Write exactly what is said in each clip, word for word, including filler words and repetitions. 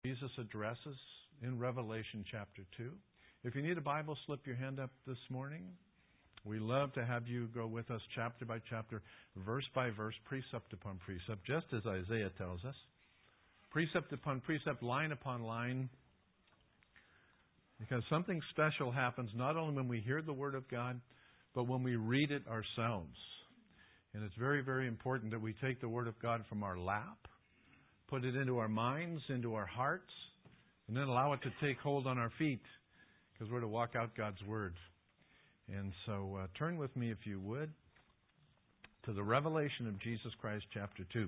Jesus addresses in Revelation chapter two. If you need a Bible, slip your hand up this morning. We love to have you go with us chapter by chapter, verse by verse, precept upon precept, just as Isaiah tells us. Precept upon precept, line upon line. Because something special happens not only when we hear the Word of God, but when we read it ourselves. And it's very, very important that we take the Word of God from our lap, put it into our minds, into our hearts, and then allow it to take hold on our feet, because we're to walk out God's Word. And so uh, turn with me, if you would, to the Revelation of Jesus Christ, chapter two.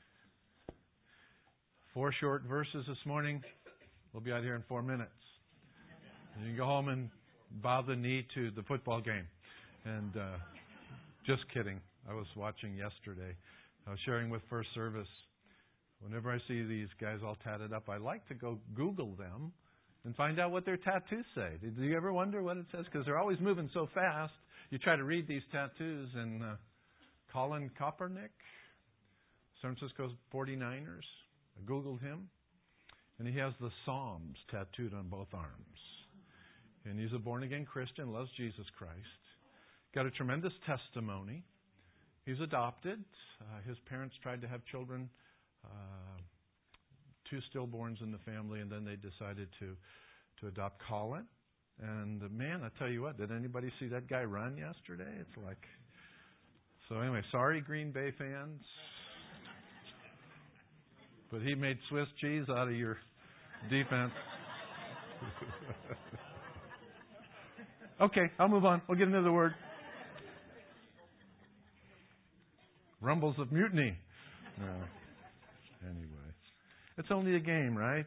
Four short verses this morning. We'll be out here in four minutes. And you can go home and bow the knee to the football game. And uh, just kidding. I was watching yesterday. I was sharing with First Service. Whenever I see these guys all tatted up, I like to go Google them and find out what their tattoos say. Do you ever wonder what it says? Because they're always moving so fast. You try to read these tattoos, and uh, Colin Kaepernick, San Francisco forty-niners, I Googled him, and he has the Psalms tattooed on both arms. And he's a born-again Christian, loves Jesus Christ. Got a tremendous testimony. He's adopted. Uh, his parents tried to have children, uh, two stillborns in the family, and then they decided to, to adopt Colin. And uh, man, I tell you what, did anybody see that guy run yesterday? It's like... So anyway, sorry Green Bay fans. But he made Swiss cheese out of your defense. Okay, I'll move on. We'll get into the Word. Rumbles of mutiny. No. Anyway. It's only a game, right?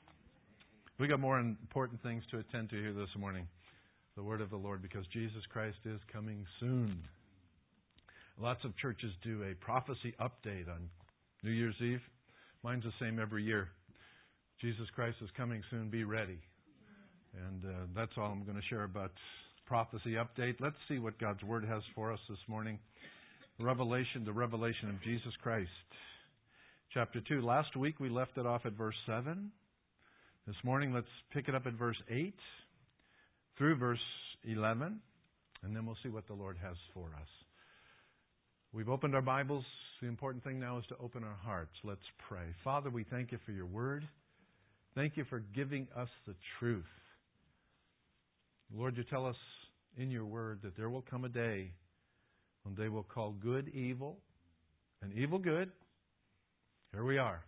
We got more important things to attend to here this morning. The Word of the Lord, because Jesus Christ is coming soon. Lots of churches do a prophecy update on New Year's Eve. Mine's the same every year. Jesus Christ is coming soon. Be ready. And uh, that's all I'm going to share about prophecy update. Let's see what God's Word has for us this morning. Revelation, the revelation of Jesus Christ. Chapter two. Last week we left it off at verse seven. This morning let's pick it up at verse eight through verse eleven. And then we'll see what the Lord has for us. We've opened our Bibles. The important thing now is to open our hearts. Let's pray. Father, we thank you for your Word. Thank you for giving us the truth. Lord, you tell us in your Word that there will come a day when they will call good evil and evil good. Here we are.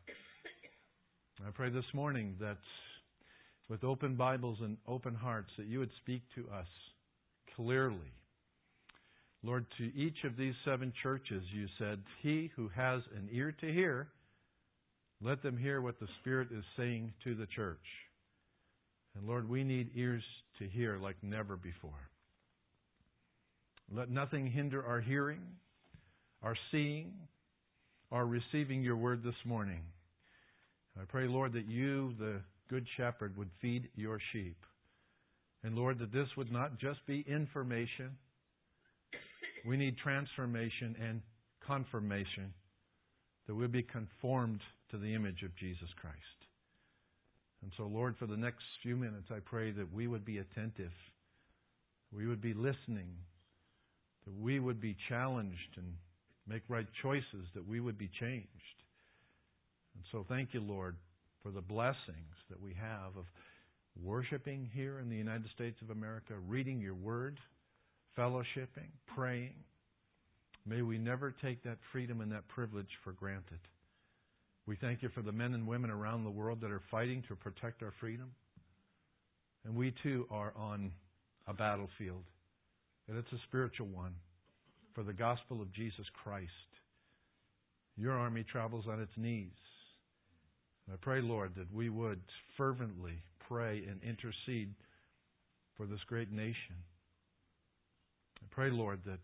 I pray this morning that with open Bibles and open hearts that you would speak to us clearly. Lord, to each of these seven churches you said, he who has an ear to hear, let them hear what the Spirit is saying to the church. And Lord, we need ears to hear like never before. Let nothing hinder our hearing, our seeing, or receiving your word this morning. I pray, Lord, that you, the Good Shepherd, would feed your sheep. And Lord, that this would not just be information. We need transformation and confirmation, that we'll be conformed to the image of Jesus Christ. And so, Lord, for the next few minutes, I pray that we would be attentive, we would be listening, that we would be challenged and make right choices, that we would be changed. And so thank you, Lord, for the blessings that we have of worshiping here in the United States of America, reading your word, fellowshipping, praying. May we never take that freedom and that privilege for granted. We thank you for the men and women around the world that are fighting to protect our freedom. And we too are on a battlefield. And it's a spiritual one for the gospel of Jesus Christ. Your army travels on its knees. And I pray, Lord, that we would fervently pray and intercede for this great nation. I pray, Lord, that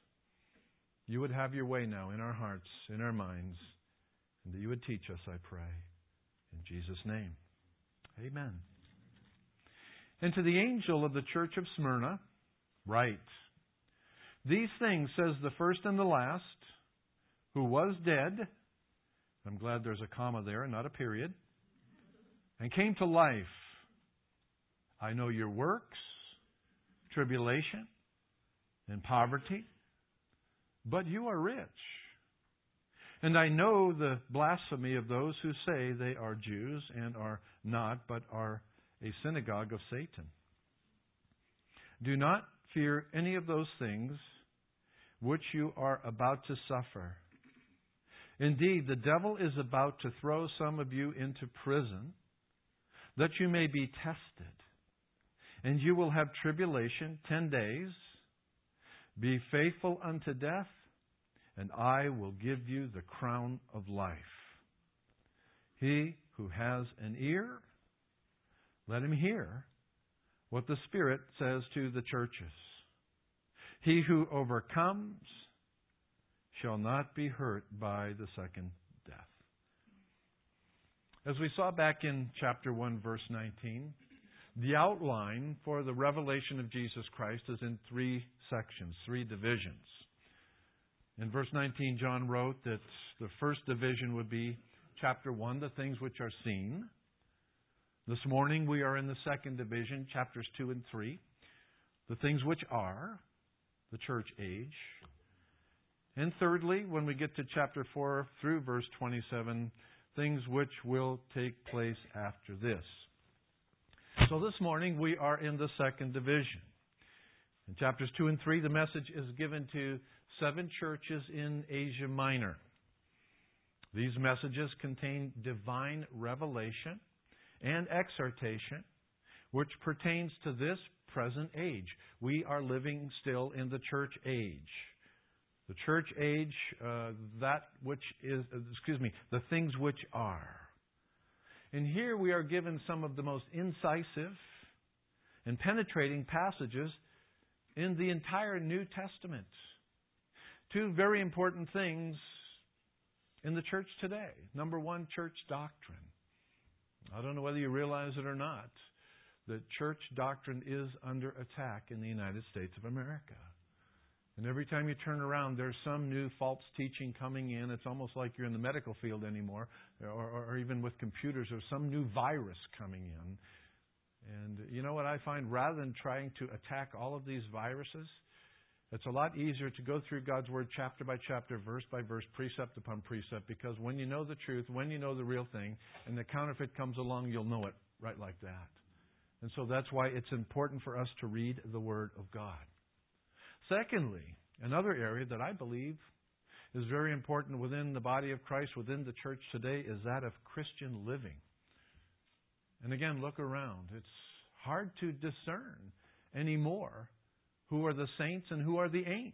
you would have your way now in our hearts, in our minds, and that you would teach us, I pray. In Jesus' name. Amen. And to the angel of the church of Smyrna, write, these things says the first and the last, who was dead. I'm glad there's a comma there and not a period. and came to life. I know your works, tribulation, and poverty, but you are rich. And I know the blasphemy of those who say they are Jews and are not, but are a synagogue of Satan. Do not fear any of those things which you are about to suffer. Indeed, the devil is about to throw some of you into prison, that you may be tested. And you will have tribulation ten days. Be faithful unto death, and I will give you the crown of life. He who has an ear, let him hear what the Spirit says to the churches. He who overcomes shall not be hurt by the second death. As we saw back in chapter one, verse nineteen, the outline for the revelation of Jesus Christ is in three sections, three divisions. In verse nineteen, John wrote that the first division would be chapter one, the things which are seen. This morning we are in the second division, chapters two and three, the things which are, the church age. And thirdly, when we get to chapter four through verse twenty-seven, things which will take place after this. So this morning we are in the second division. In chapters two and three, the message is given to seven churches in Asia Minor. These messages contain divine revelation and exhortation, which pertains to this present age. We are living still in the church age. The church age, uh, that which is, excuse me, the things which are. And here we are given some of the most incisive and penetrating passages in the entire New Testament. Two very important things in the church today. Number one, church doctrine. I don't know whether you realize it or not, that church doctrine is under attack in the United States of America. And every time you turn around, there's some new false teaching coming in. It's almost like you're in the medical field anymore, or, or, or even with computers, or some new virus coming in. And you know what I find? Rather than trying to attack all of these viruses, it's a lot easier to go through God's Word chapter by chapter, verse by verse, precept upon precept, because when you know the truth, when you know the real thing, and the counterfeit comes along, you'll know it right like that. And so that's why it's important for us to read the Word of God. Secondly, another area that I believe is very important within the body of Christ, within the church today, is that of Christian living. And again, look around. It's hard to discern anymore who are the saints and who are the ain'ts.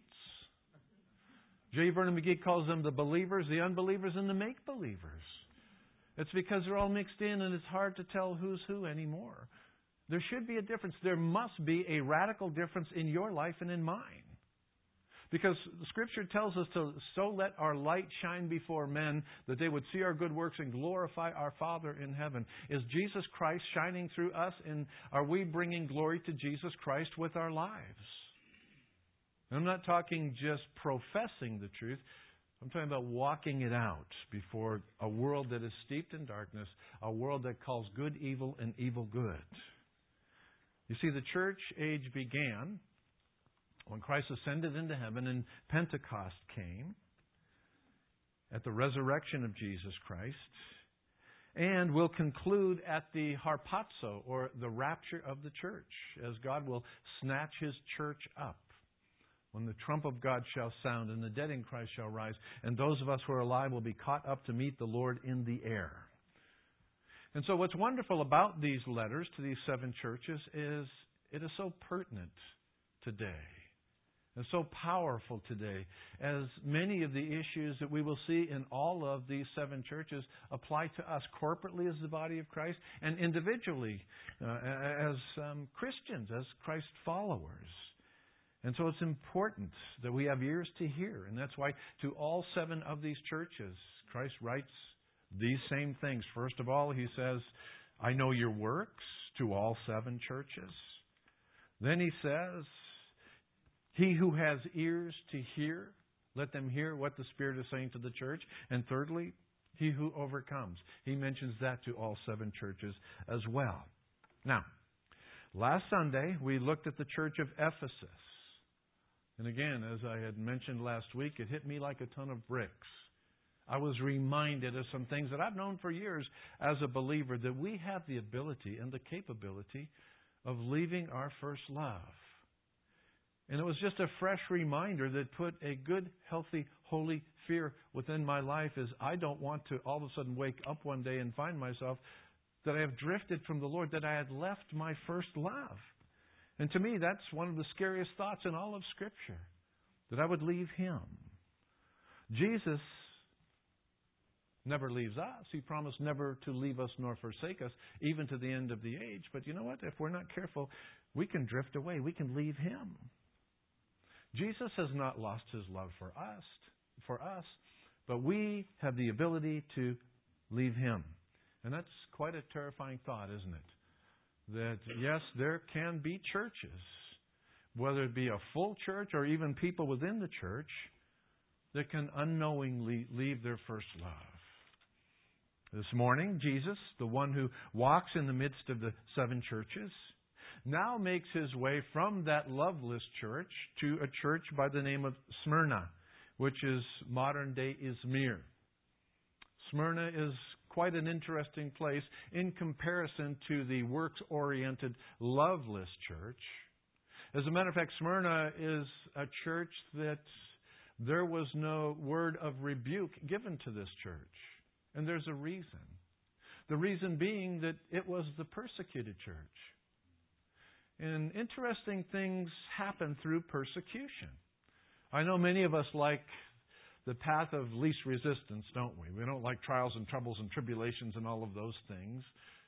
J. Vernon McGee calls them the believers, the unbelievers, and the make-believers. It's because they're all mixed in and it's hard to tell who's who anymore. There should be a difference. There must be a radical difference in your life and in mine. Because Scripture tells us to so let our light shine before men that they would see our good works and glorify our Father in heaven. Is Jesus Christ shining through us, and are we bringing glory to Jesus Christ with our lives? I'm not talking just professing the truth. I'm talking about walking it out before a world that is steeped in darkness, a world that calls good evil and evil good. You see, the church age began when Christ ascended into heaven and Pentecost came at the resurrection of Jesus Christ, and will conclude at the harpazo, or the rapture of the church, as God will snatch His church up when the trump of God shall sound and the dead in Christ shall rise, and those of us who are alive will be caught up to meet the Lord in the air. And so what's wonderful about these letters to these seven churches is it is so pertinent today. It's so powerful today, as many of the issues that we will see in all of these seven churches apply to us corporately as the body of Christ, and individually uh, as um, Christians, as Christ followers. And so it's important that we have ears to hear. And that's why to all seven of these churches, Christ writes these same things. First of all, He says, I know your works, to all seven churches. Then He says, he who has ears to hear, let them hear what the Spirit is saying to the church. And thirdly, He who overcomes. He mentions that to all seven churches as well. Now, last Sunday, we looked at the church of Ephesus. And again, as I had mentioned last week, it hit me like a ton of bricks. I was reminded of some things that I've known for years as a believer, that we have the ability and the capability of leaving our first love. And it was just a fresh reminder that put a good, healthy, holy fear within my life, as I don't want to all of a sudden wake up one day and find myself that I have drifted from the Lord, that I had left my first love. And to me, that's one of the scariest thoughts in all of Scripture, that I would leave Him. Jesus never leaves us. He promised never to leave us nor forsake us, even to the end of the age. But you know what? If we're not careful, we can drift away. We can leave Him. Jesus has not lost His love for us, for us, but we have the ability to leave Him. And that's quite a terrifying thought, isn't it? That, yes, there can be churches, whether it be a full church or even people within the church, that can unknowingly leave their first love. This morning, Jesus, the one who walks in the midst of the seven churches, now makes His way from that loveless church to a church by the name of Smyrna, which is modern-day Izmir. Smyrna is quite an interesting place in comparison to the works-oriented, loveless church. As a matter of fact, Smyrna is a church that there was no word of rebuke given to this church. And there's a reason. The reason being that it was the persecuted church. And interesting things happen through persecution. I know many of us like the path of least resistance, don't we? We don't like trials and troubles and tribulations and all of those things.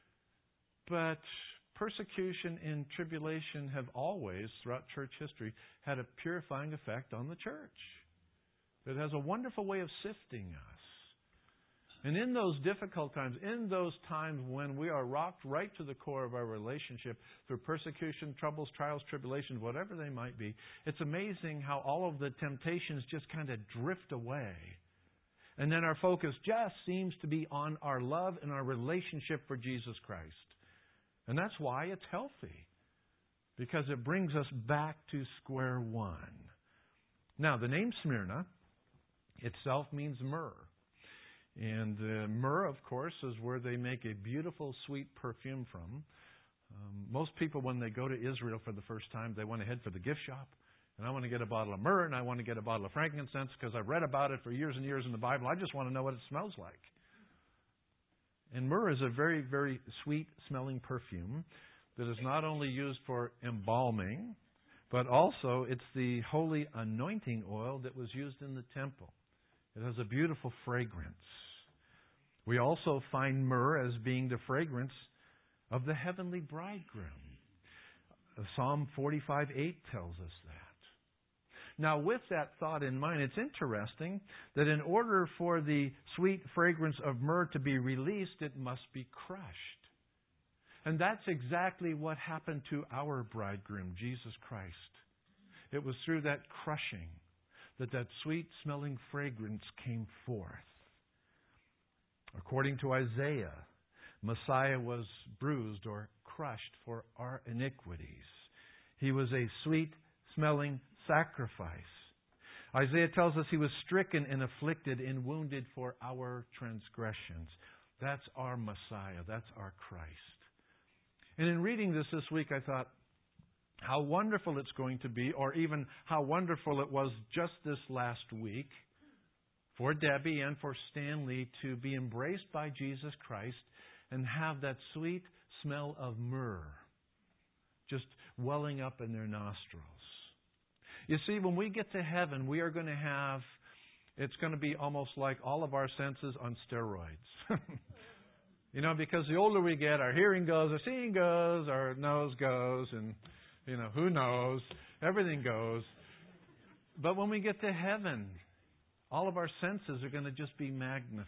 But persecution and tribulation have always, throughout church history, had a purifying effect on the church. It has a wonderful way of sifting us. And in those difficult times, in those times when we are rocked right to the core of our relationship through persecution, troubles, trials, tribulations, whatever they might be, it's amazing how all of the temptations just kind of drift away. And then our focus just seems to be on our love and our relationship for Jesus Christ. And that's why it's healthy, because it brings us back to square one. Now, the name Smyrna itself means myrrh. And uh, myrrh, of course, is where they make a beautiful, sweet perfume from. Um, most people, when they go to Israel for the first time, they want to head for the gift shop. And I want to get a bottle of myrrh, and I want to get a bottle of frankincense, because I've read about it for years and years in the Bible. I just want to know what it smells like. And myrrh is a very, very sweet-smelling perfume that is not only used for embalming, but also it's the holy anointing oil that was used in the temple. It has a beautiful fragrance. We also find myrrh as being the fragrance of the heavenly bridegroom. Psalm forty-five eight tells us that. Now, with that thought in mind, it's interesting that in order for the sweet fragrance of myrrh to be released, it must be crushed. And that's exactly what happened to our bridegroom, Jesus Christ. It was through that crushing that that sweet-smelling fragrance came forth. According to Isaiah, Messiah was bruised or crushed for our iniquities. He was a sweet-smelling sacrifice. Isaiah tells us He was stricken and afflicted and wounded for our transgressions. That's our Messiah. That's our Christ. And in reading this this week, I thought, how wonderful it's going to be, or even how wonderful it was just this last week for Debbie and for Stanley to be embraced by Jesus Christ and have that sweet smell of myrrh just welling up in their nostrils. You see, when we get to heaven, we are going to have, it's going to be almost like all of our senses on steroids. You know, because the older we get, our hearing goes, our seeing goes, our nose goes, and, you know, who knows? Everything goes. But when we get to heaven, all of our senses are going to just be magnified.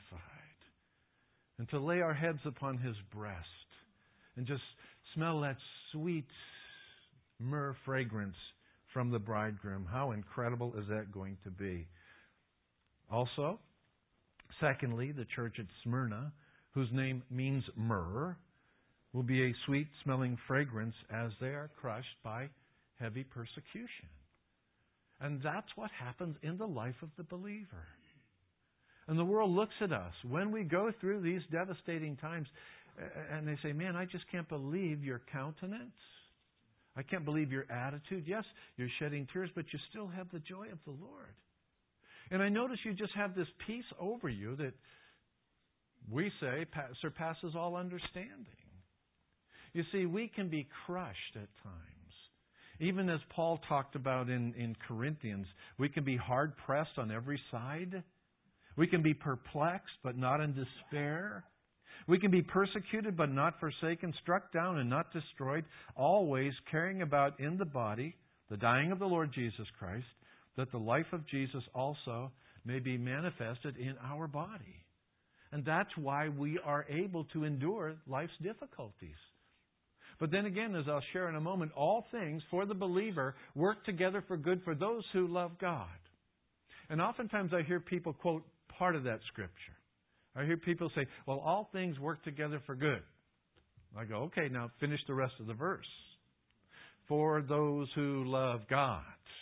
And to lay our heads upon His breast and just smell that sweet myrrh fragrance from the bridegroom. How incredible is that going to be? Also, Secondly, the church at Smyrna, whose name means myrrh, will be a sweet-smelling fragrance as they are crushed by heavy persecution. And that's what happens in the life of the believer. And the world looks at us when we go through these devastating times and they say, man, I just can't believe your countenance. I can't believe your attitude. Yes, you're shedding tears, but you still have the joy of the Lord. And I notice you just have this peace over you that we say surpasses all understanding. You see, we can be crushed at times. Even as Paul talked about in, in Corinthians, we can be hard-pressed on every side. We can be perplexed, but not in despair. We can be persecuted, but not forsaken, struck down and not destroyed, always carrying about in the body the dying of the Lord Jesus Christ, that the life of Jesus also may be manifested in our body. And that's why we are able to endure life's difficulties. But then again, as I'll share in a moment, all things for the believer work together for good for those who love God. And oftentimes I hear people quote part of that scripture. I hear people say, well, all things work together for good. I go, okay, now finish the rest of the verse. For those who love God.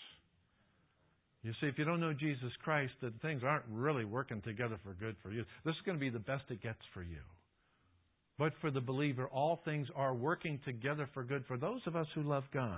You see, if you don't know Jesus Christ, then things aren't really working together for good for you. This is going to be the best it gets for you. But for the believer, all things are working together for good for those of us who love God.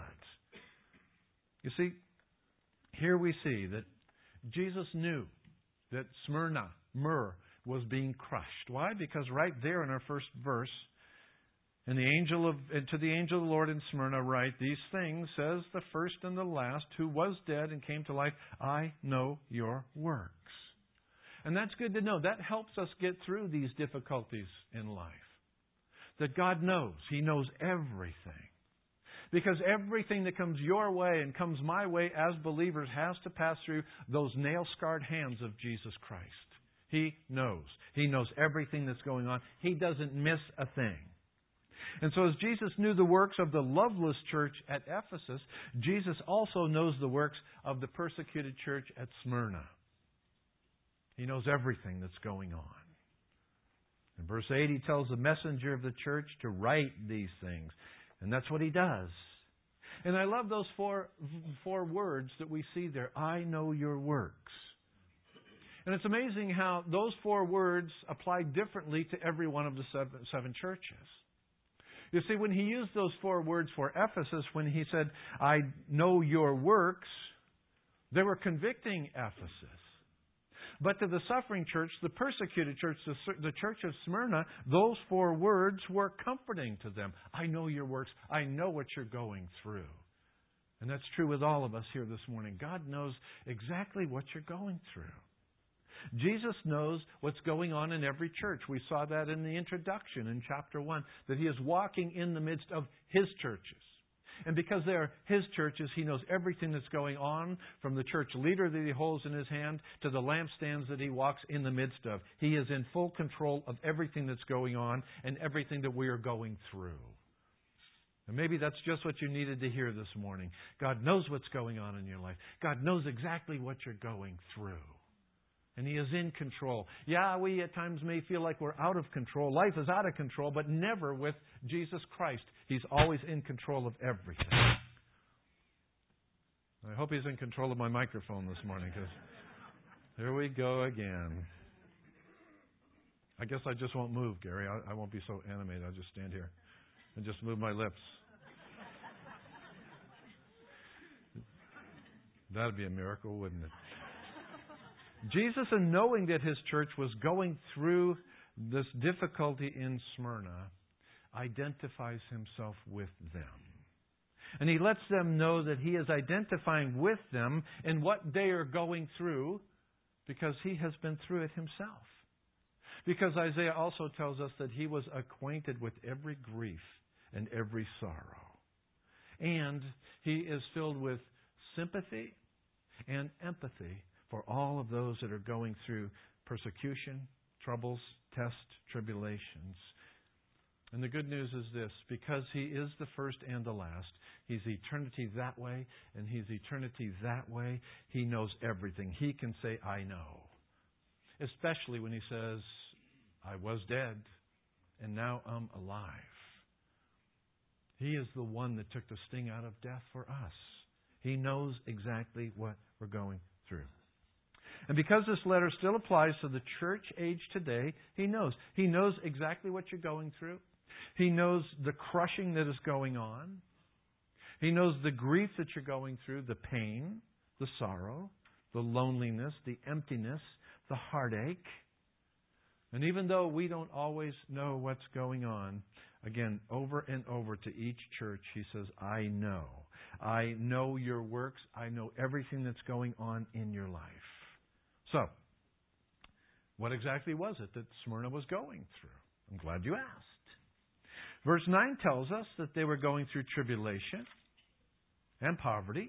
You see, here we see that Jesus knew that Smyrna, myrrh, was being crushed. Why? Because right there in our first verse, and the angel of and to the angel of the Lord in Smyrna write, these things says the first and the last, who was dead and came to life, I know your works. And that's good to know. That helps us get through these difficulties in life. That God knows. He knows everything. Because everything that comes your way and comes my way as believers has to pass through those nail-scarred hands of Jesus Christ. He knows. He knows everything that's going on. He doesn't miss a thing. And so as Jesus knew the works of the loveless church at Ephesus, Jesus also knows the works of the persecuted church at Smyrna. He knows everything that's going on. In verse eight, he tells the messenger of the church to write these things. And that's what he does. And I love those four, four words that we see there. I know your works. And it's amazing how those four words apply differently to every one of the seven, seven churches. You see, when he used those four words for Ephesus, when he said, I know your works, they were convicting Ephesus. But to the suffering church, the persecuted church, the church of Smyrna, those four words were comforting to them. I know your works. I know what you're going through. And that's true with all of us here this morning. God knows exactly what you're going through. Jesus knows what's going on in every church. We saw that in the introduction in chapter one, that He is walking in the midst of His churches. And because they are His churches, He knows everything that's going on, from the church leader that He holds in His hand to the lampstands that He walks in the midst of. He is in full control of everything that's going on and everything that we are going through. And maybe that's just what you needed to hear this morning. God knows what's going on in your life. God knows exactly what you're going through. And He is in control. Yeah, we at times may feel like we're out of control. Life is out of control, but never with Jesus Christ. He's always in control of everything. I hope He's in control of my microphone this morning, because here we go again. I guess I just won't move, Gary. I, I won't be so animated. I'll just stand here and just move my lips. That'd be a miracle, wouldn't it? Jesus, in knowing that His church was going through this difficulty in Smyrna, identifies Himself with them. And He lets them know that He is identifying with them in what they are going through, because He has been through it Himself. Because Isaiah also tells us that He was acquainted with every grief and every sorrow. And He is filled with sympathy and empathy for all of those that are going through persecution, troubles, tests, tribulations. And the good news is this: because He is the first and the last, He's eternity that way, and He's eternity that way, He knows everything. He can say, I know. especially when he says, I was dead and now I'm alive. He is the one that took the sting out of death for us. He knows exactly what we're going through. And because this letter still applies to the church age today, He knows. He knows exactly what you're going through. He knows the crushing that is going on. He knows the grief that you're going through, the pain, the sorrow, the loneliness, the emptiness, the heartache. And even though we don't always know what's going on, again, over and over to each church, He says, I know. I know your works. I know everything that's going on in your life. So, what exactly was it that Smyrna was going through? I'm glad you asked. Verse nine tells us that they were going through tribulation and poverty.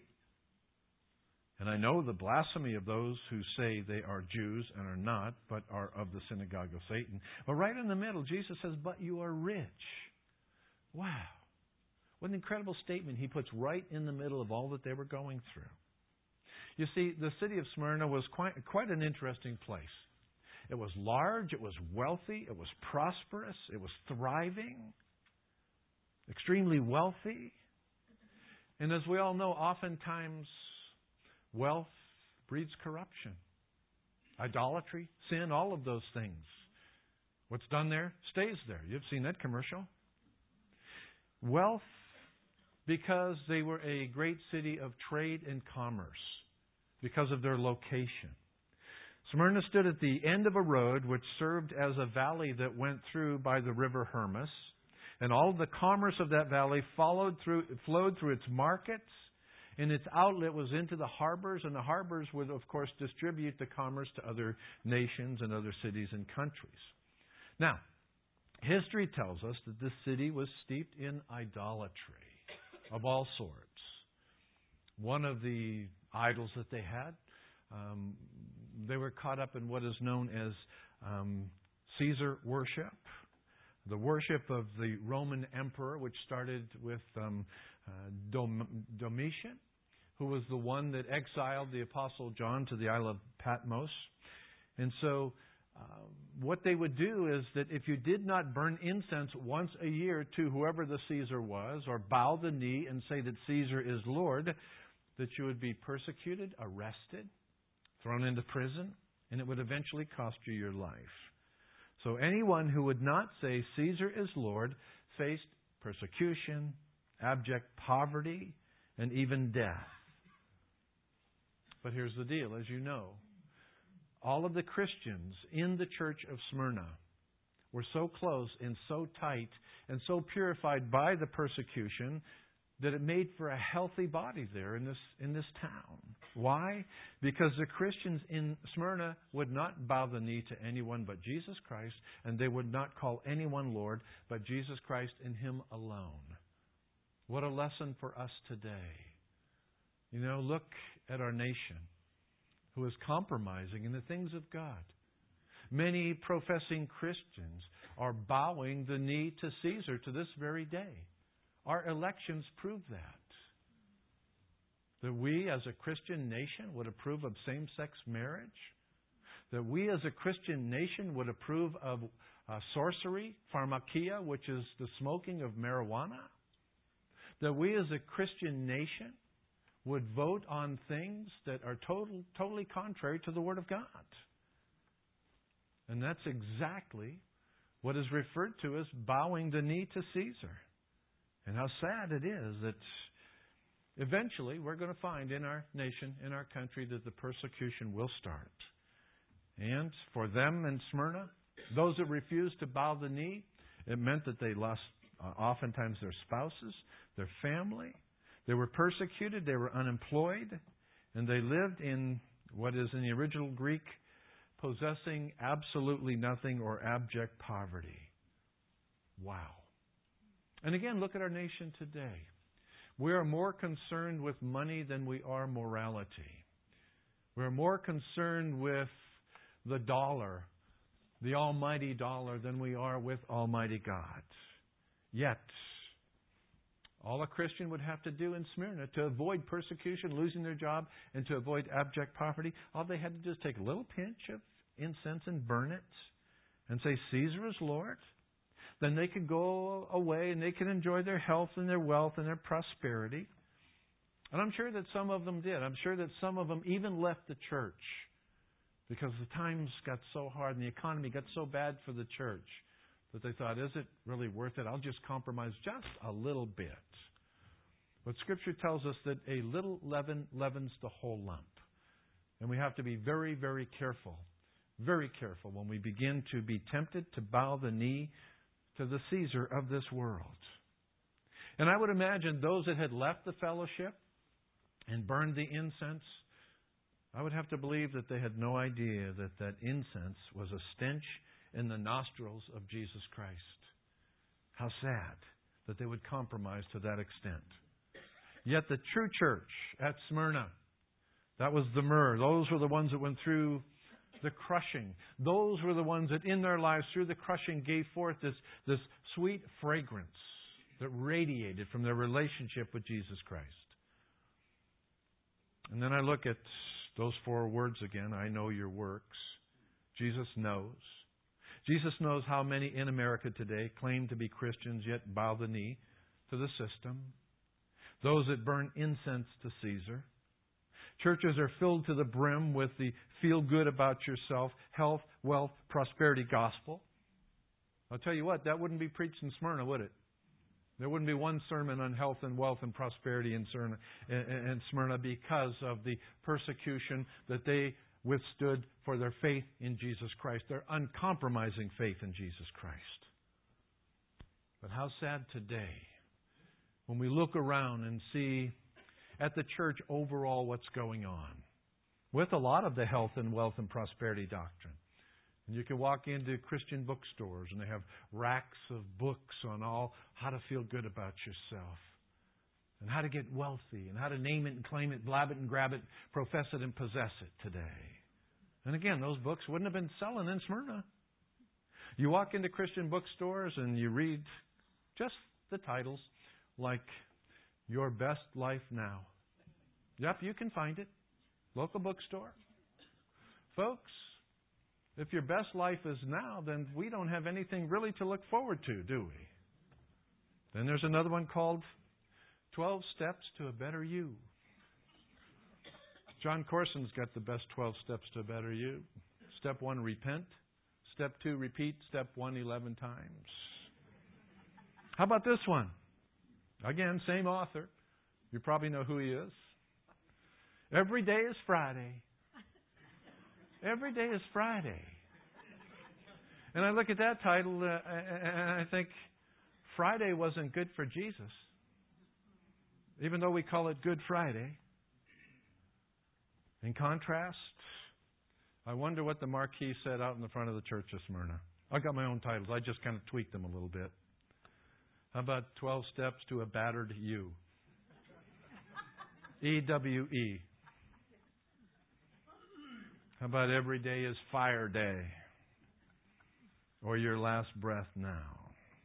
And I know the blasphemy of those who say they are Jews and are not, but are of the synagogue of Satan. But right in the middle, Jesus says, but you are rich. Wow. What an incredible statement He puts right in the middle of all that they were going through. You see, the city of Smyrna was quite, quite an interesting place. It was large, it was wealthy, it was prosperous, it was thriving, extremely wealthy. And as we all know, oftentimes wealth breeds corruption, idolatry, sin, all of those things. What's done there stays there. You've seen that commercial. Wealth, because they were a great city of trade and commerce, because of their location. Smyrna stood at the end of a road which served as a valley that went through by the river Hermus. And all the commerce of that valley followed through, flowed through its markets, and its outlet was into the harbors, and the harbors would, of course, distribute the commerce to other nations and other cities and countries. Now, history tells us that this city was steeped in idolatry of all sorts. One of the idols that they had, um, they were caught up in what is known as um, Caesar worship. The worship of the Roman emperor, which started with um, uh, Dom- Domitian, who was the one that exiled the Apostle John to the Isle of Patmos. And so uh, what they would do is that if you did not burn incense once a year to whoever the Caesar was, or bow the knee and say that Caesar is Lord, that you would be persecuted, arrested, thrown into prison, and it would eventually cost you your life. So anyone who would not say Caesar is Lord faced persecution, abject poverty, and even death. But here's the deal, as you know. All of the Christians in the church of Smyrna were so close and so tight and so purified by the persecution that it made for a healthy body there in this in this town. Why? Because the Christians in Smyrna would not bow the knee to anyone but Jesus Christ, and they would not call anyone Lord but Jesus Christ and Him alone. What a lesson for us today. You know, look at our nation, who is compromising in the things of God. Many professing Christians are bowing the knee to Caesar to this very day. Our elections prove that. That we as a Christian nation would approve of same-sex marriage. That we as a Christian nation would approve of uh, sorcery, pharmakia, which is the smoking of marijuana. That we as a Christian nation would vote on things that are total, totally contrary to the Word of God. And that's exactly what is referred to as bowing the knee to Caesar. And how sad it is that eventually we're going to find in our nation, in our country, that the persecution will start. And for them in Smyrna, those that refused to bow the knee, it meant that they lost uh, oftentimes their spouses, their family. They were persecuted, they were unemployed, and they lived in what is in the original Greek, possessing absolutely nothing or abject poverty. Wow. And again, look at our nation today. We are more concerned with money than we are morality. We're more concerned with the dollar, the almighty dollar, than we are with Almighty God. Yet, all a Christian would have to do in Smyrna to avoid persecution, losing their job, and to avoid abject poverty, all they had to do is take a little pinch of incense and burn it and say, Caesar is Lord, then they could go away and they could enjoy their health and their wealth and their prosperity. And I'm sure that some of them did. I'm sure that some of them even left the church because the times got so hard and the economy got so bad for the church that they thought, is it really worth it? I'll just compromise just a little bit. But Scripture tells us that a little leaven leavens the whole lump. And we have to be very, very careful, very careful when we begin to be tempted to bow the knee to the Caesar of this world. And I would imagine those that had left the fellowship and burned the incense, I would have to believe that they had no idea that that incense was a stench in the nostrils of Jesus Christ. How sad that they would compromise to that extent. Yet the true church at Smyrna, that was the myrrh. Those were the ones that went through the crushing. Those were the ones that in their lives, through the crushing, gave forth this, this sweet fragrance that radiated from their relationship with Jesus Christ. And then I look at those four words again. I know your works. Jesus knows. Jesus knows how many in America today claim to be Christians yet bow the knee to the system. Those that burn incense to Caesar. Churches are filled to the brim with the feel good about yourself, health, wealth, prosperity gospel. I'll tell you what, that wouldn't be preached in Smyrna, would it? There wouldn't be one sermon on health and wealth and prosperity in Smyrna, in Smyrna because of the persecution that they withstood for their faith in Jesus Christ, their uncompromising faith in Jesus Christ. But how sad today when we look around and see at the church overall what's going on with a lot of the health and wealth and prosperity doctrine. And you can walk into Christian bookstores and they have racks of books on all how to feel good about yourself and how to get wealthy and how to name it and claim it, blab it and grab it, profess it and possess it today. And again, those books wouldn't have been selling in Smyrna. You walk into Christian bookstores and you read just the titles like Your Best Life Now. Yep, you can find it. Local bookstore. Folks, if your best life is now, then we don't have anything really to look forward to, do we? Then there's another one called twelve Steps to a Better You. John Corson's got the best twelve steps to a better you. Step one, repent. Step two, repeat. Step one, eleven times. How about this one? Again, same author. You probably know who he is. Every day is Friday. Every day is Friday. And I look at that title uh, and I think Friday wasn't good for Jesus. Even though we call it Good Friday. In contrast, I wonder what the marquee said out in the front of the church of Smyrna. I got my own titles. I just kind of tweaked them a little bit. How about twelve Steps to a Battered You? E W E. How about Every Day is Fire Day? Or Your Last Breath Now?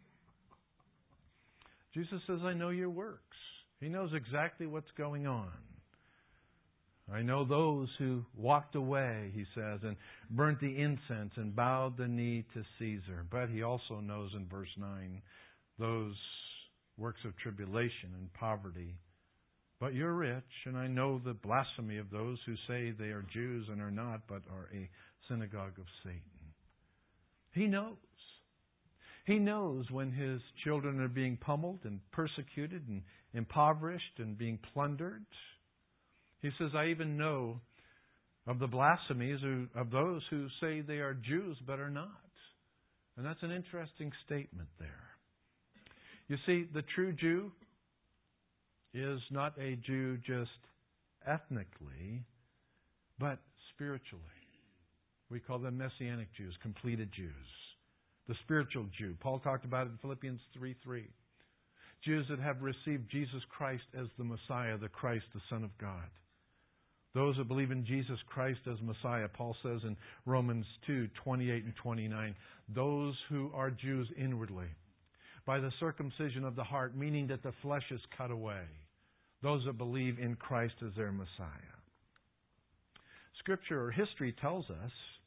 Jesus says, I know your works. He knows exactly what's going on. I know those who walked away, he says, and burnt the incense and bowed the knee to Caesar. But he also knows in verse nine those works of tribulation and poverty. But you're rich, and I know the blasphemy of those who say they are Jews and are not, but are a synagogue of Satan. He knows. He knows when his children are being pummeled and persecuted and impoverished and being plundered. He says, I even know of the blasphemies of those who say they are Jews but are not. And that's an interesting statement there. You see, the true Jew is not a Jew just ethnically, but spiritually. We call them Messianic Jews, completed Jews. The spiritual Jew. Paul talked about it in Philippians three three. Jews that have received Jesus Christ as the Messiah, the Christ, the Son of God. Those that believe in Jesus Christ as Messiah, Paul says in Romans two twenty-eight and twenty-nine, those who are Jews inwardly, by the circumcision of the heart, meaning that the flesh is cut away. Those that believe in Christ as their Messiah. Scripture or history tells us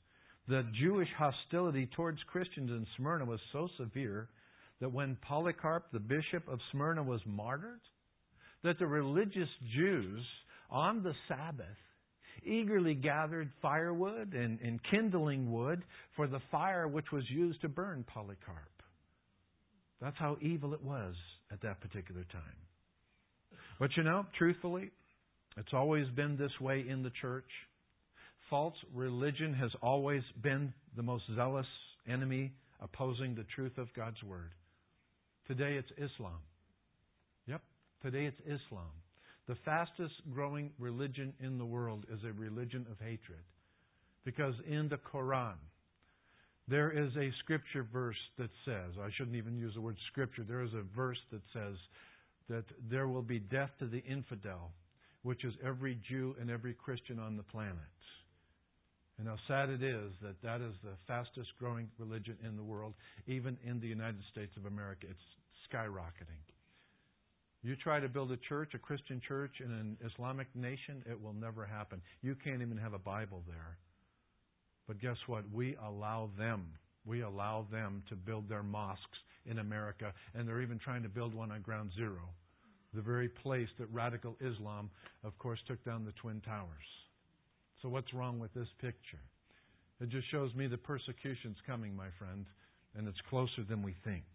The Jewish hostility towards Christians in Smyrna was so severe that when Polycarp, the bishop of Smyrna, was martyred, that the religious Jews on the Sabbath eagerly gathered firewood and, and kindling wood for the fire which was used to burn Polycarp. That's how evil it was at that particular time. But you know, truthfully, it's always been this way in the church. False religion has always been the most zealous enemy opposing the truth of God's Word. Today it's Islam. Yep, today it's Islam. The fastest growing religion in the world is a religion of hatred. Because in the Quran, there is a scripture verse that says, I shouldn't even use the word scripture, there is a verse that says that there will be death to the infidel, which is every Jew and every Christian on the planet. And how sad it is that that is the fastest growing religion in the world, even in the United States of America. It's skyrocketing. You try to build a church, a Christian church in an Islamic nation, it will never happen. You can't even have a Bible there. But guess what? We allow them. We allow them to build their mosques in America, and they're even trying to build one on Ground Zero, the very place that radical Islam, of course, took down the Twin Towers. So what's wrong with this picture? It just shows me the persecution's coming, my friend, and it's closer than we think.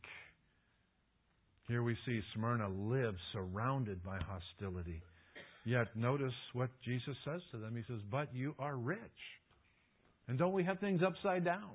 Here we see Smyrna lives surrounded by hostility. Yet notice what Jesus says to them. He says, but you are rich. And don't we have things upside down?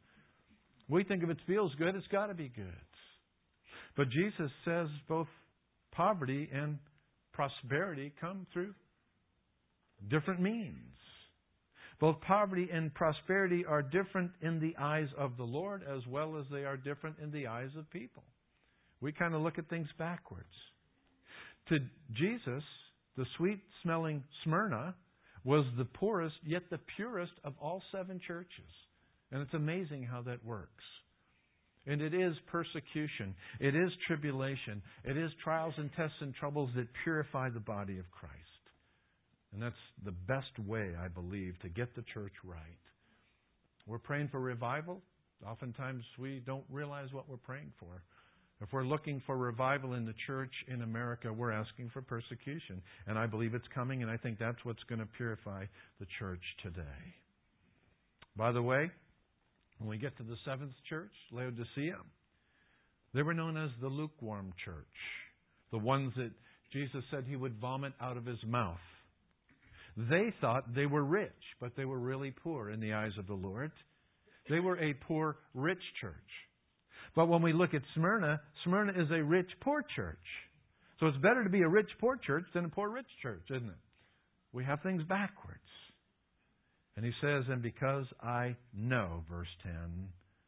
We think if it feels good, it's got to be good. But Jesus says both poverty and prosperity come through different means. Both poverty and prosperity are different in the eyes of the Lord as well as they are different in the eyes of people. We kind of look at things backwards. To Jesus, the sweet-smelling Smyrna was the poorest yet the purest of all seven churches. And it's amazing how that works. And it is persecution. It is tribulation. It is trials and tests and troubles that purify the body of Christ. And that's the best way, I believe, to get the church right. We're praying for revival. Oftentimes we don't realize what we're praying for. If we're looking for revival in the church in America, we're asking for persecution. And I believe it's coming, and I think that's what's going to purify the church today. By the way, when we get to the seventh church, Laodicea, they were known as the lukewarm church. The ones that Jesus said He would vomit out of His mouth. They thought they were rich, but they were really poor in the eyes of the Lord. They were a poor, rich church. But when we look at Smyrna, Smyrna is a rich, poor church. So it's better to be a rich, poor church than a poor, rich church, isn't it? We have things backwards. And he says, and because I know, verse ten,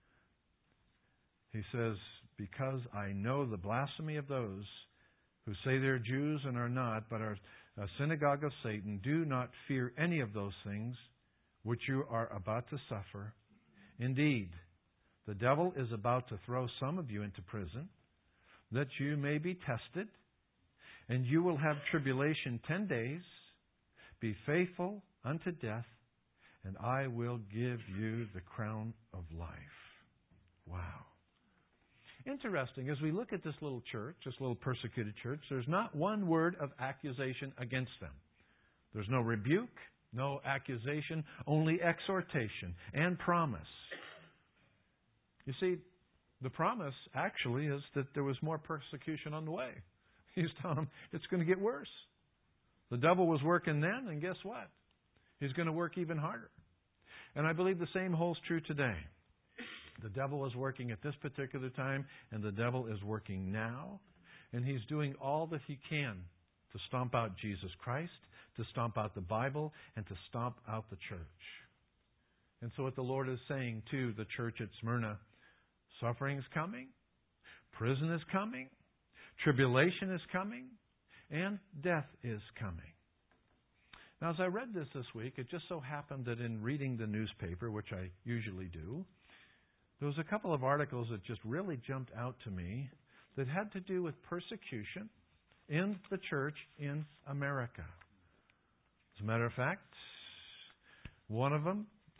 he says, because I know the blasphemy of those who say they're Jews and are not, but are a synagogue of Satan, do not fear any of those things which you are about to suffer. Indeed, the devil is about to throw some of you into prison, that you may be tested, and you will have tribulation ten days. Be faithful unto death, and I will give you the crown of life. Wow. Interesting, as we look at this little church, this little persecuted church, there's not one word of accusation against them. There's no rebuke, no accusation, only exhortation and promise. You see, the promise actually is that there was more persecution on the way. He's telling them it's going to get worse. The devil was working then, and guess what? He's going to work even harder. And I believe the same holds true today. The devil is working at this particular time, and the devil is working now. And he's doing all that he can to stomp out Jesus Christ, to stomp out the Bible, and to stomp out the church. And so what the Lord is saying to the church at Smyrna, suffering is coming, prison is coming, tribulation is coming, and death is coming. Now, as I read this this week, it just so happened that in reading the newspaper, which I usually do, there was a couple of articles that just really jumped out to me that had to do with persecution in the church in America. As a matter of fact, one of them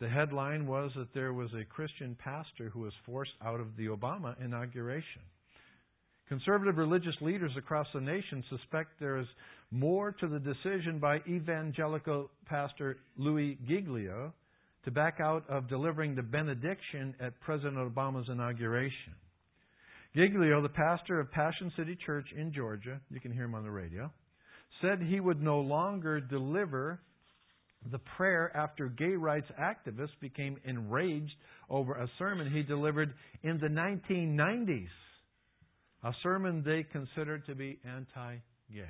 The headline was that there was a Christian pastor who was forced out of the Obama inauguration. Conservative religious leaders across the nation suspect there is more to the decision by evangelical pastor Louis Giglio to back out of delivering the benediction at President Obama's inauguration. Giglio, the pastor of Passion City Church in Georgia, you can hear him on the radio, said he would no longer deliver the prayer after gay rights activists became enraged over a sermon he delivered in the nineteen nineties. A sermon they considered to be anti-gay.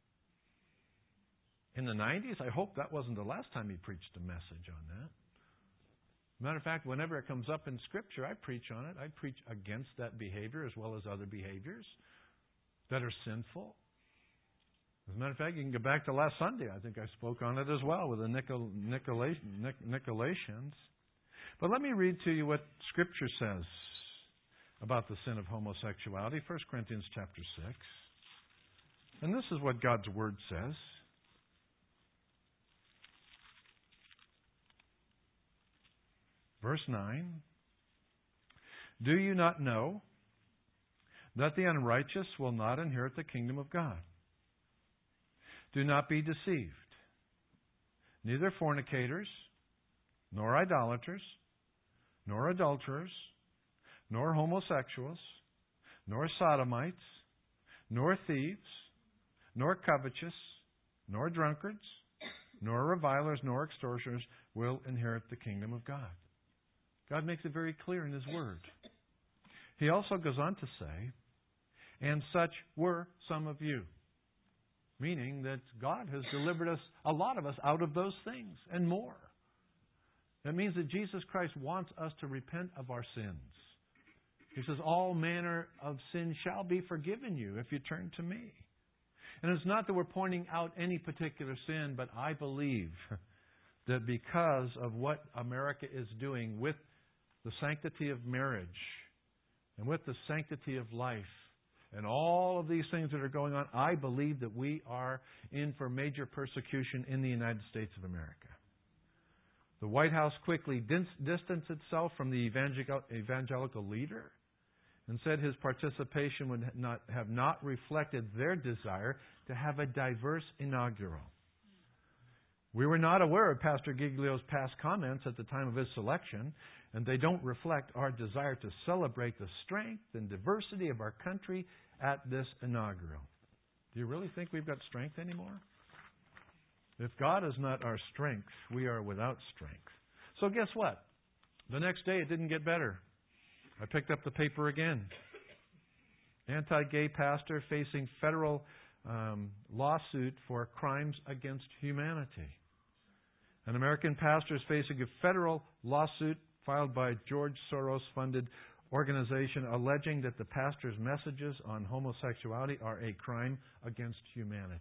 In the nineties, I hope that wasn't the last time he preached a message on that. Matter of fact, whenever it comes up in Scripture, I preach on it. I preach against that behavior as well as other behaviors that are sinful. As a matter of fact, you can go back to last Sunday. I think I spoke on it as well with the Nicol- Nicola- Nic- Nicolaitans. But let me read to you what Scripture says about the sin of homosexuality. First Corinthians chapter six. And this is what God's Word says. Verse nine. Do you not know that the unrighteous will not inherit the kingdom of God? Do not be deceived. Neither fornicators, nor idolaters, nor adulterers, nor homosexuals, nor sodomites, nor thieves, nor covetous, nor drunkards, nor revilers, nor extortioners will inherit the kingdom of God. God makes it very clear in His Word. He also goes on to say, and such were some of you. Meaning that God has delivered us, a lot of us, out of those things and more. That means that Jesus Christ wants us to repent of our sins. He says, all manner of sin shall be forgiven you if you turn to me. And it's not that we're pointing out any particular sin, but I believe that because of what America is doing with the sanctity of marriage and with the sanctity of life, and all of these things that are going on, I believe that we are in for major persecution in the United States of America. The White House quickly distanced itself from the evangelical, evangelical leader and said his participation would not have not reflected their desire to have a diverse inaugural. We were not aware of Pastor Giglio's past comments at the time of his selection, and they don't reflect our desire to celebrate the strength and diversity of our country at this inaugural. Do you really think we've got strength anymore? If God is not our strength, we are without strength. So guess what? The next day it didn't get better. I picked up the paper again. Anti-gay pastor facing federal um, lawsuit for crimes against humanity. An American pastor is facing a federal lawsuit filed by George Soros-funded organization alleging that the pastor's messages on homosexuality are a crime against humanity.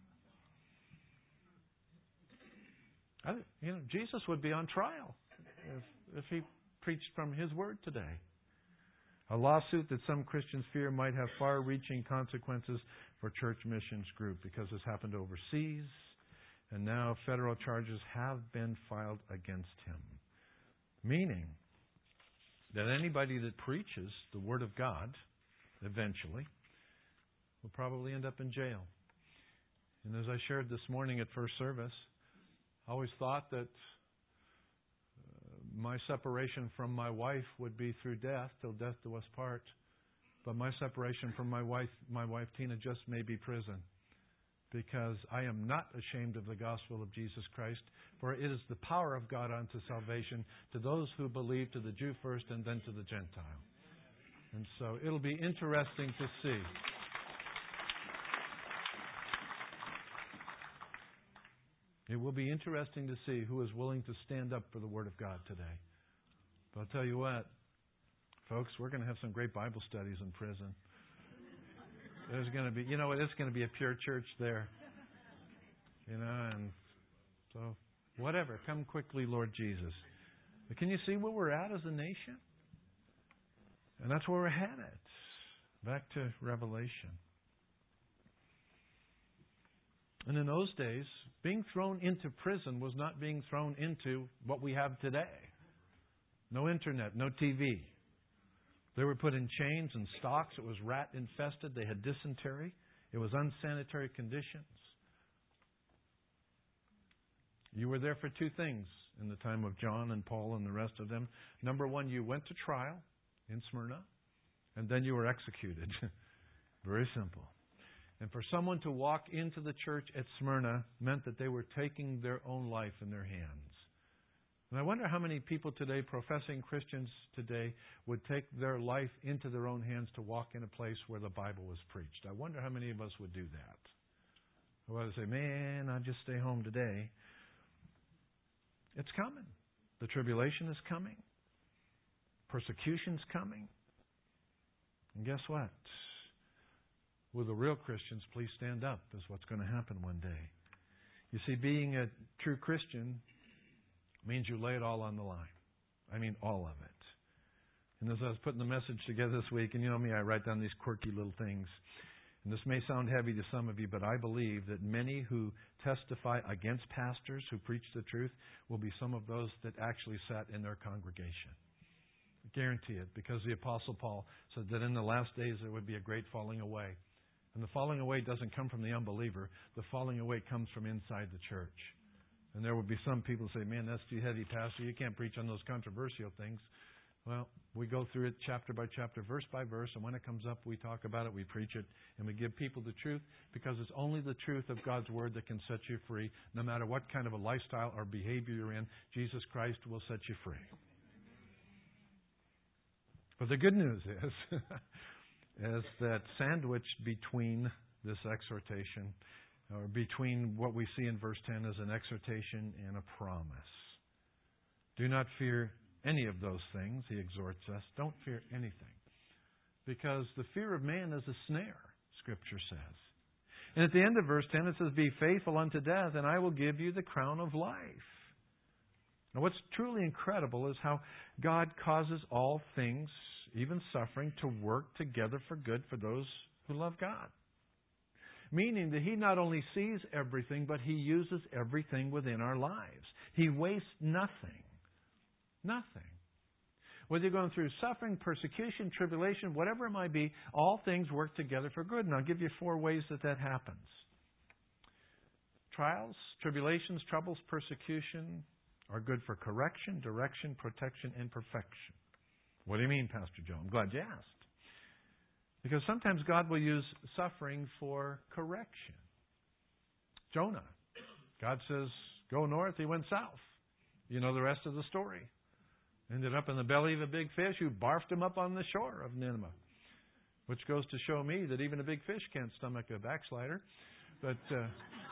I, you know, Jesus would be on trial if, if he preached from his word today. A lawsuit that some Christians fear might have far-reaching consequences for Church Missions Group because this happened overseas, and now federal charges have been filed against him. Meaning that anybody that preaches the Word of God, eventually, will probably end up in jail. And as I shared this morning at first service, I always thought that uh, my separation from my wife would be through death, till death do us part. But my separation from my wife, my wife Tina, just may be prison. Because I am not ashamed of the gospel of Jesus Christ, for it is the power of God unto salvation to those who believe, to the Jew first and then to the Gentile. And so it'll be interesting to see. It will be interesting to see who is willing to stand up for the Word of God today. But I'll tell you what, folks, we're going to have some great Bible studies in prison. There's going to be, you know what, it's going to be a pure church there. You know, and so, whatever. Come quickly, Lord Jesus. But can you see where we're at as a nation? And that's where we're headed. Back to Revelation. And in those days, being thrown into prison was not being thrown into what we have today. No internet, no T V. They were put in chains and stocks. It was rat infested. They had dysentery. It was unsanitary conditions. You were there for two things in the time of John and Paul and the rest of them. Number one, you went to trial in Smyrna, and then you were executed. Very simple. And for someone to walk into the church at Smyrna meant that they were taking their own life in their hands. And I wonder how many people today, professing Christians today, would take their life into their own hands to walk in a place where the Bible was preached. I wonder how many of us would do that. I would say, man, I'll just stay home today. It's coming. The tribulation is coming. Persecution's coming. And guess what? Will the real Christians please stand up is what's going to happen one day. You see, being a true Christian means you lay it all on the line. I mean, all of it. And as I was putting the message together this week, and you know me, I write down these quirky little things. And this may sound heavy to some of you, but I believe that many who testify against pastors who preach the truth will be some of those that actually sat in their congregation. I guarantee it, because the Apostle Paul said that in the last days there would be a great falling away. And the falling away doesn't come from the unbeliever. The falling away comes from inside the church. And there will be some people who say, man, that's too heavy, Pastor. You can't preach on those controversial things. Well, we go through it chapter by chapter, verse by verse, and when it comes up, we talk about it, we preach it, and we give people the truth, because it's only the truth of God's Word that can set you free. No matter what kind of a lifestyle or behavior you're in, Jesus Christ will set you free. But the good news is, is that sandwiched between this exhortation, or between what we see in verse ten as an exhortation and a promise. Do not fear any of those things, he exhorts us. Don't fear anything. Because the fear of man is a snare, Scripture says. And at the end of verse ten it says, be faithful unto death, and I will give you the crown of life. Now what's truly incredible is how God causes all things, even suffering, to work together for good for those who love God. Meaning that He not only sees everything, but He uses everything within our lives. He wastes nothing. Nothing. Whether you're going through suffering, persecution, tribulation, whatever it might be, all things work together for good. And I'll give you four ways that that happens. Trials, tribulations, troubles, persecution are good for correction, direction, protection, and perfection. What do you mean, Pastor Joe? I'm glad you asked. Because sometimes God will use suffering for correction. Jonah, God says, go north, he went south. You know the rest of the story. Ended up in the belly of a big fish who barfed him up on the shore of Nineveh. Which goes to show me that even a big fish can't stomach a backslider. But uh,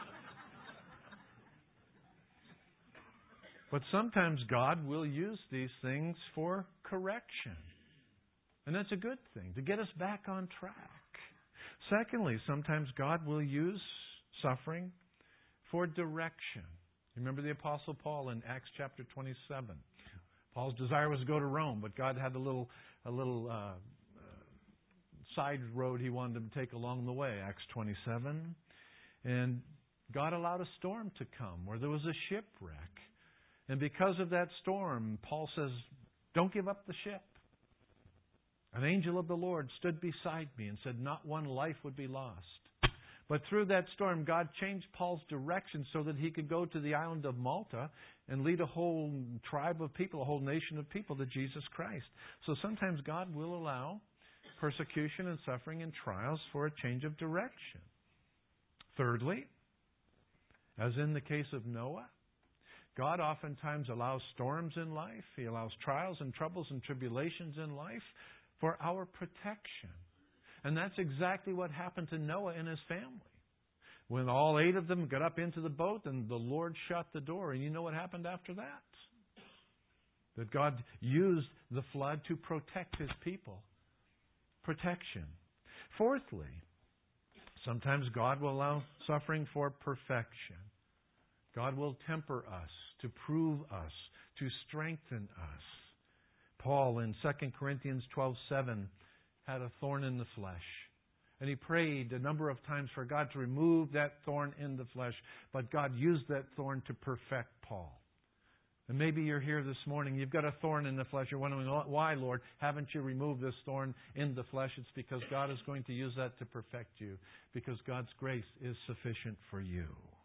but sometimes God will use these things for correction. And that's a good thing, to get us back on track. Secondly, sometimes God will use suffering for direction. Remember the Apostle Paul in Acts chapter twenty-seven. Paul's desire was to go to Rome, but God had a little a little uh, uh, side road He wanted him to take along the way, Acts twenty-seven. And God allowed a storm to come where there was a shipwreck. And because of that storm, Paul says, don't give up the ship. An angel of the Lord stood beside me and said not one life would be lost. But through that storm, God changed Paul's direction so that he could go to the island of Malta and lead a whole tribe of people, a whole nation of people to Jesus Christ. So sometimes God will allow persecution and suffering and trials for a change of direction. Thirdly, as in the case of Noah, God oftentimes allows storms in life. He allows trials and troubles and tribulations in life for our protection. And that's exactly what happened to Noah and his family. When all eight of them got up into the boat and the Lord shut the door. And you know what happened after that? That God used the flood to protect His people. Protection. Fourthly, sometimes God will allow suffering for perfection. God will temper us, to prove us, to strengthen us. Paul in Second Corinthians twelve seven had a thorn in the flesh. And he prayed a number of times for God to remove that thorn in the flesh. But God used that thorn to perfect Paul. And maybe you're here this morning, you've got a thorn in the flesh. You're wondering, why, Lord, haven't you removed this thorn in the flesh? It's because God is going to use that to perfect you. Because God's grace is sufficient for you.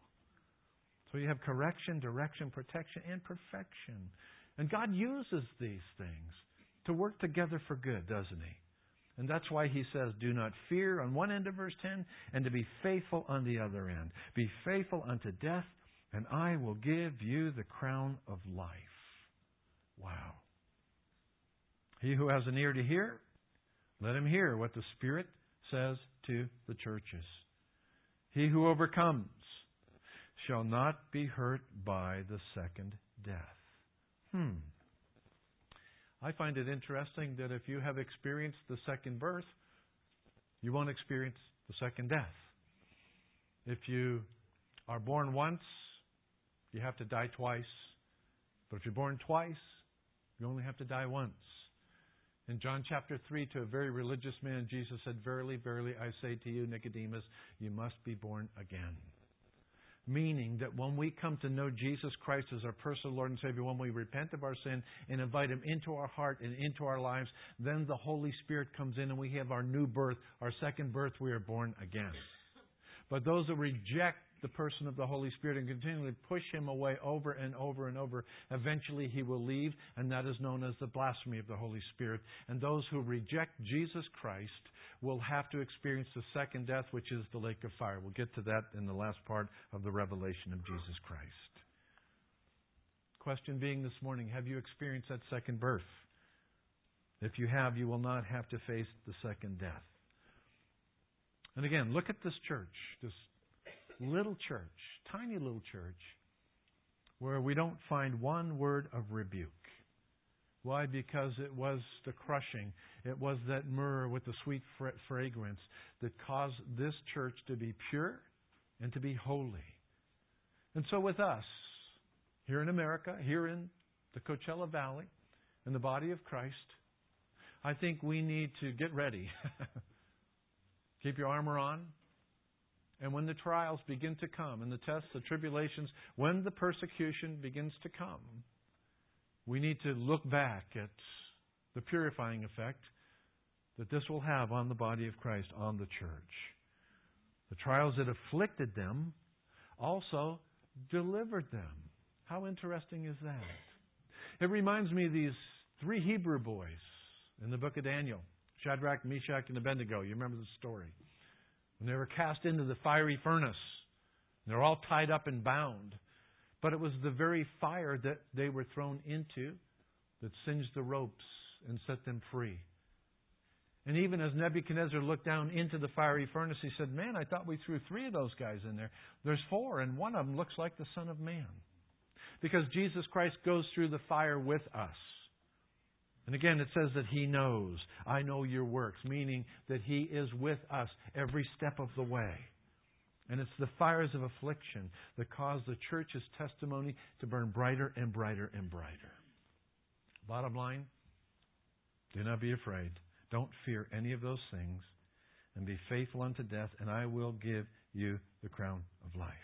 So you have correction, direction, protection, and perfection. And God uses these things to work together for good, doesn't He? And that's why He says, do not fear on one end of verse ten, and to be faithful on the other end. Be faithful unto death, and I will give you the crown of life. Wow. He who has an ear to hear, let him hear what the Spirit says to the churches. He who overcomes shall not be hurt by the second death. Hmm. I find it interesting that if you have experienced the second birth, you won't experience the second death. If you are born once, you have to die twice. But if you're born twice, you only have to die once. In John chapter three, to a very religious man, Jesus said, verily, verily, I say to you, Nicodemus, you must be born again. Meaning that when we come to know Jesus Christ as our personal Lord and Savior, when we repent of our sin and invite Him into our heart and into our lives, then the Holy Spirit comes in and we have our new birth, our second birth, we are born again. But those who reject the person of the Holy Spirit and continually push Him away over and over and over, eventually He will leave, and that is known as the blasphemy of the Holy Spirit. And those who reject Jesus Christ will have to experience the second death, which is the lake of fire. We'll get to that in the last part of the revelation of Jesus Christ. Question being this morning, have you experienced that second birth? If you have, you will not have to face the second death. And again, look at this church, this little church, tiny little church, where we don't find one word of rebuke. Why? Because it was the crushing. It was that myrrh with the sweet fragrance that caused this church to be pure and to be holy. And so with us, here in America, here in the Coachella Valley, in the body of Christ, I think we need to get ready. Keep your armor on. And when the trials begin to come, and the tests, the tribulations, when the persecution begins to come, we need to look back at the purifying effect that this will have on the body of Christ, on the church. The trials that afflicted them also delivered them. How interesting is that? It reminds me of these three Hebrew boys in the book of Daniel, Shadrach, Meshach, and Abednego. You remember the story. When they were cast into the fiery furnace, they're all tied up and bound. But it was the very fire that they were thrown into that singed the ropes and set them free. And even as Nebuchadnezzar looked down into the fiery furnace, he said, man, I thought we threw three of those guys in there. There's four, and one of them looks like the Son of Man. Because Jesus Christ goes through the fire with us. And again, it says that He knows. I know your works, meaning that He is with us every step of the way. And it's the fires of affliction that cause the church's testimony to burn brighter and brighter and brighter. Bottom line, do not be afraid. Don't fear any of those things. And be faithful unto death, and I will give you the crown of life.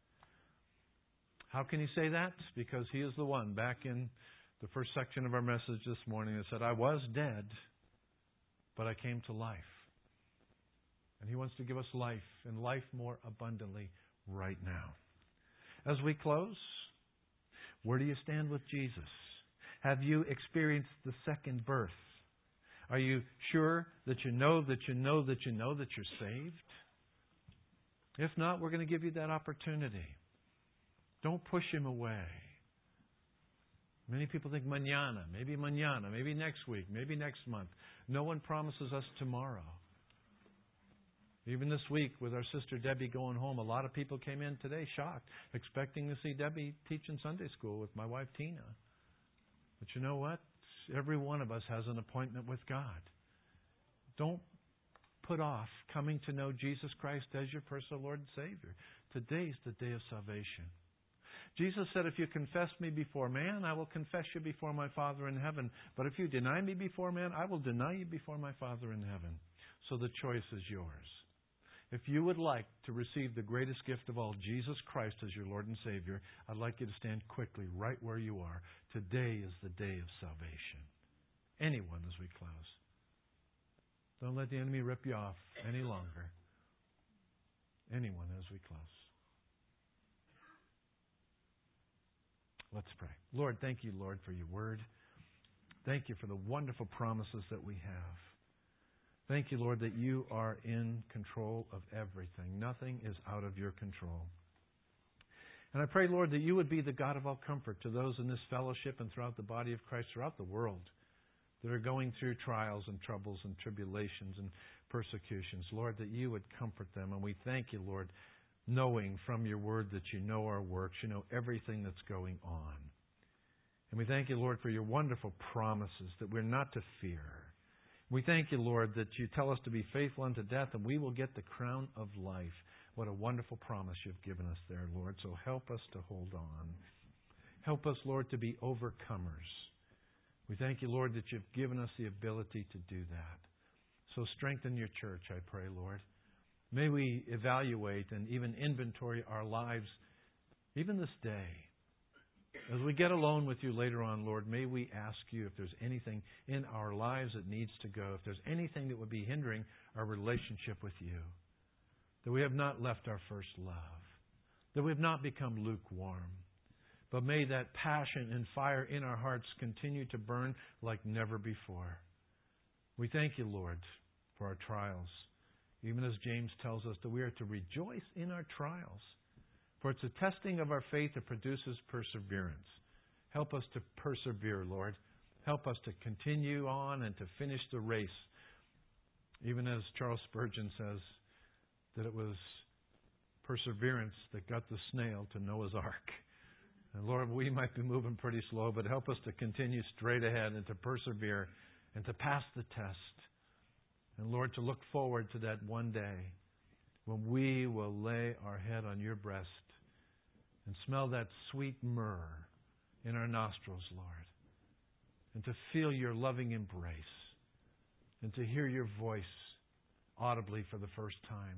How can He say that? Because He is the one, back in the first section of our message this morning, that said, I was dead, but I came to life. And He wants to give us life, and life more abundantly right now. As we close, where do you stand with Jesus? Have you experienced the second birth? Are you sure that you know that you know that you know that you're saved? If not, we're going to give you that opportunity. Don't push Him away. Many people think mañana, maybe mañana, maybe next week, maybe next month. No one promises us tomorrow. Even this week with our sister Debbie going home, a lot of people came in today shocked, expecting to see Debbie teaching Sunday school with my wife Tina. But you know what? Every one of us has an appointment with God. Don't put off coming to know Jesus Christ as your personal Lord and Savior. Today's the day of salvation. Jesus said, if you confess me before man, I will confess you before my Father in heaven. But if you deny me before man, I will deny you before my Father in heaven. So the choice is yours. If you would like to receive the greatest gift of all, Jesus Christ as your Lord and Savior, I'd like you to stand quickly right where you are. Today is the day of salvation. Anyone as we close. Don't let the enemy rip you off any longer. Anyone as we close. Let's pray. Lord, thank you, Lord, for your word. Thank you for the wonderful promises that we have. Thank you, Lord, that you are in control of everything. Nothing is out of your control. And I pray, Lord, that you would be the God of all comfort to those in this fellowship and throughout the body of Christ, throughout the world, that are going through trials and troubles and tribulations and persecutions. Lord, that you would comfort them. And we thank you, Lord, knowing from your word that you know our works, you know everything that's going on. And we thank you, Lord, for your wonderful promises that we're not to fear. We thank you, Lord, that you tell us to be faithful unto death and we will get the crown of life. What a wonderful promise you've given us there, Lord. So help us to hold on. Help us, Lord, to be overcomers. We thank you, Lord, that you've given us the ability to do that. So strengthen your church, I pray, Lord. May we evaluate and even inventory our lives even this day. As we get alone with you later on, Lord, may we ask you if there's anything in our lives that needs to go, if there's anything that would be hindering our relationship with you, that we have not left our first love, that we have not become lukewarm, but may that passion and fire in our hearts continue to burn like never before. We thank you, Lord, for our trials, even as James tells us that we are to rejoice in our trials. For it's a testing of our faith that produces perseverance. Help us to persevere, Lord. Help us to continue on and to finish the race. Even as Charles Spurgeon says, that it was perseverance that got the snail to Noah's Ark. And Lord, we might be moving pretty slow, but help us to continue straight ahead and to persevere and to pass the test. And Lord, to look forward to that one day when we will lay our head on your breast and smell that sweet myrrh in our nostrils, Lord, and to feel your loving embrace and to hear your voice audibly for the first time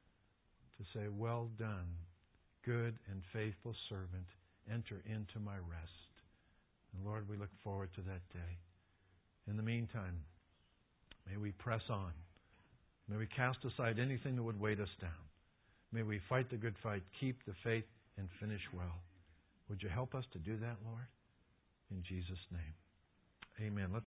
to say, well done, good and faithful servant, enter into my rest. And Lord, we look forward to that day. In the meantime, may we press on. May we cast aside anything that would weight us down. May we fight the good fight, keep the faith, and finish well. Would you help us to do that, Lord? In Jesus' name. Amen. Let's